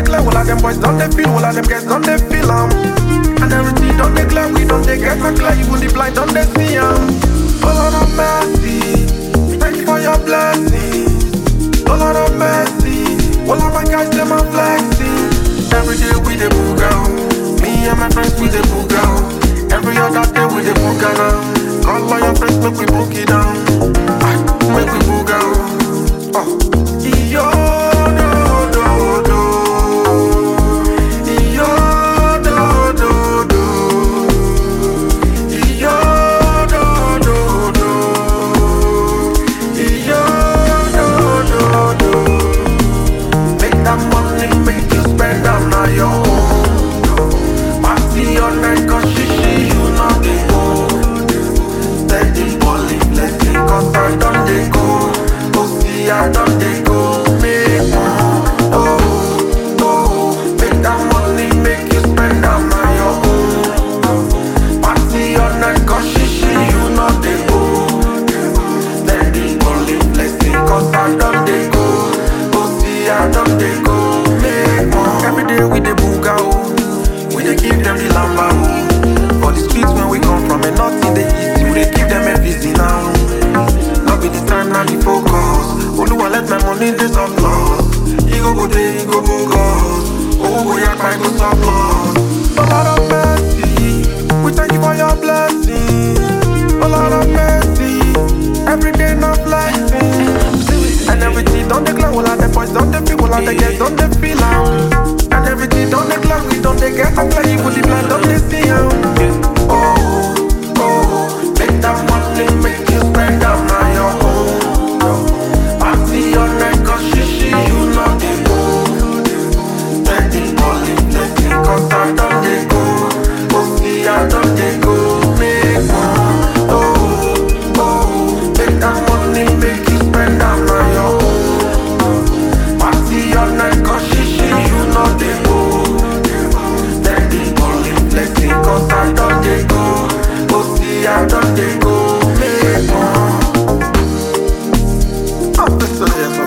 clear, all of them boys don't they feel, all of them guys don't they feel and everything don't they clear, we don't they get so clear, even the blind don't they see Oh Lord of mercy, thank you for your blessing. Oh Lord of mercy, all of my guys them are flexing. Every day we the book out, me and my friends we the book out. Every other day we the book out. Call all your friends, make we book it down. Make we book out. Yo, do, do, do. Yo, do, do, do. Yo, do, do, do. Yo, do, do, do. Make that money, make you spend on your own. Party all night, cause she you know they go. Steady balling, blessing, cause I done they go. Oh, see, I done they go. Make make that money, make you spend on your own. Party all night, cause she you know they go. Steady balling, blessing, cause I done they go. Oh, see, I done they go. Make every day we the book out. We dey give them the lamba For the streets when we come from and not in the east, we dey give them everything now. Not be the time, not the focus. Oluwa let my money dey surplus. He go there, he go God. Oh, yeah, I go surplus. Oh Lord of mercy, we thank you for your blessing. Oh Lord of mercy, every day not blessing. And everything don't declare, all of the boys don't they feel, all of the girls don't they feel and everything don't they clock, we don't they get a play, even the blind don't they see make that money, make you spend on your own. Party all night, cause she you know they go. Steady balling, blessing, cause I done they go. Oh, see, I done they go. Make make that money, make you spend on your own. Party all night, cause she you know they go. Steady balling, blessing, cause I done they go. Oh, see, I done they go. Make this is